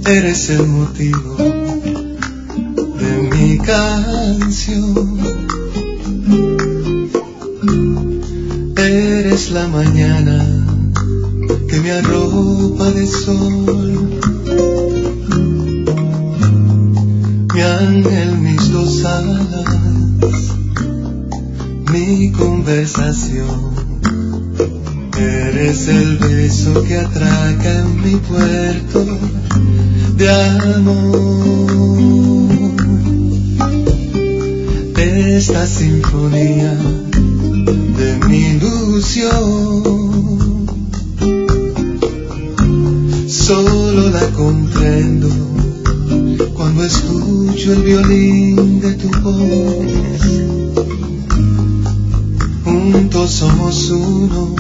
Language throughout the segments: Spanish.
Eres el motivo de mi canción. Eres la mañana que me arropa de sol. Mi ángel, mis dos alas, mi conversación. Eres el beso que atraca en mi puerto de amor. Esta sinfonía de mi ilusión solo la comprendo cuando escucho el violín de tu voz. Juntos somos uno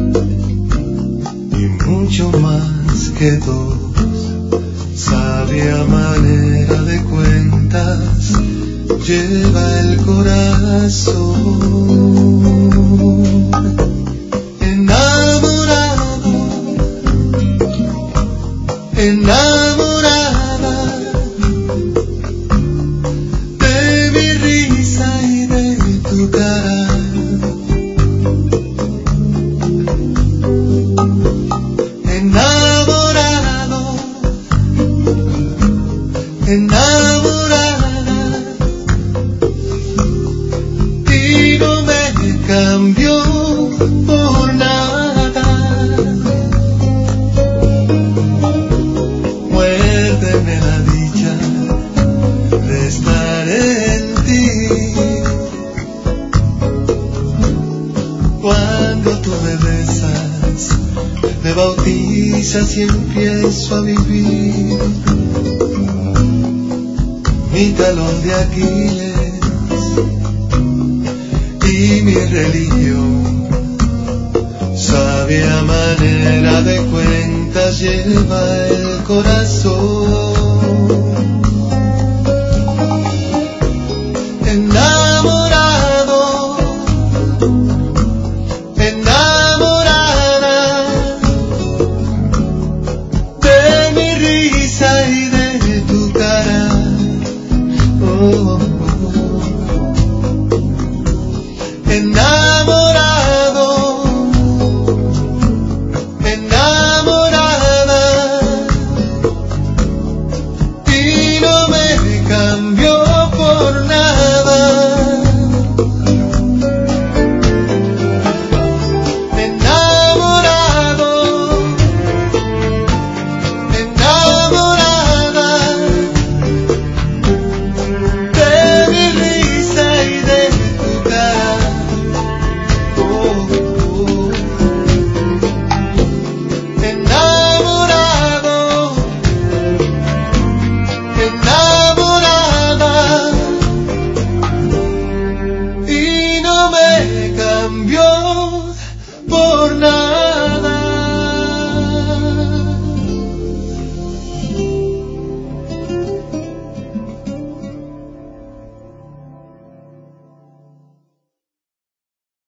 y mucho más que dos. Sabia manera de cuentas lleva el corazón. Enamorado, enamorada de mi risa y de tu cara. Enamorado, enamorada, y no me cambió por nada. Muérdeme la dicha de estar en ti. Cuando tú me besas, me bautizas y empiezo a vivir. Mi talón de Aquiles y mi religión. Sabia manera de cuentas lleva el corazón.